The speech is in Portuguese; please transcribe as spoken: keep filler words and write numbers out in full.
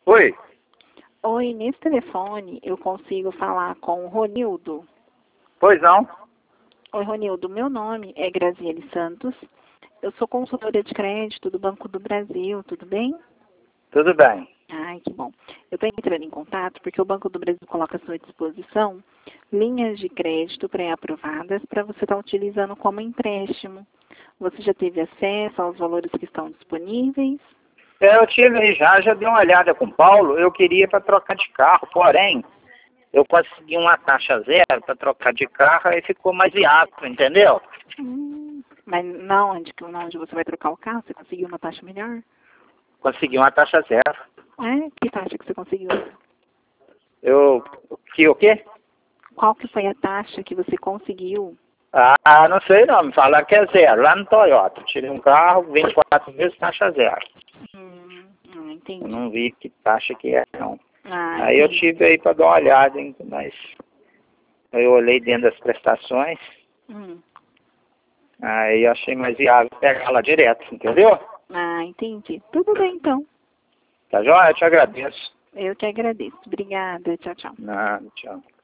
Oi, Oi, nesse telefone eu consigo falar com o Ronildo. pois não? Oi, Ronildo, meu nome é Graziele Santos. Eu sou consultora de crédito do Banco do Brasil, tudo bem? Tudo bem. Ai, que bom. Eu estou entrando em contato porque o Banco do Brasil coloca à sua disposição linhas de crédito pré-aprovadas para você estar utilizando como empréstimo. Você já teve acesso aos valores que estão disponíveis? É, eu tive aí já, já dei uma olhada com o Paulo, eu queria para trocar de carro, porém, eu consegui uma taxa zero para trocar de carro e ficou mais viável, entendeu? Hum, mas não onde, que- não onde você vai trocar o carro? Você conseguiu uma taxa melhor? Consegui uma taxa zero. É? Que taxa que você conseguiu? Eu, que o quê? Qual que foi a taxa que você conseguiu? Ah, não sei não, me falaram que é zero, lá no Toyota. Tirei um carro, vinte e quatro vezes taxa zero. Hum, hum, Eu entendi. não vi que taxa que é, não. Ah, Aí eu entendi. tive aí para dar uma olhada, hein, mas eu olhei dentro das prestações, Hum. aí eu achei mais viável pegar lá direto, entendeu? Ah, entendi. Tudo bem, então. Tá joia? Eu te agradeço. Eu que agradeço. Obrigada. Tchau, tchau. Nada, tchau.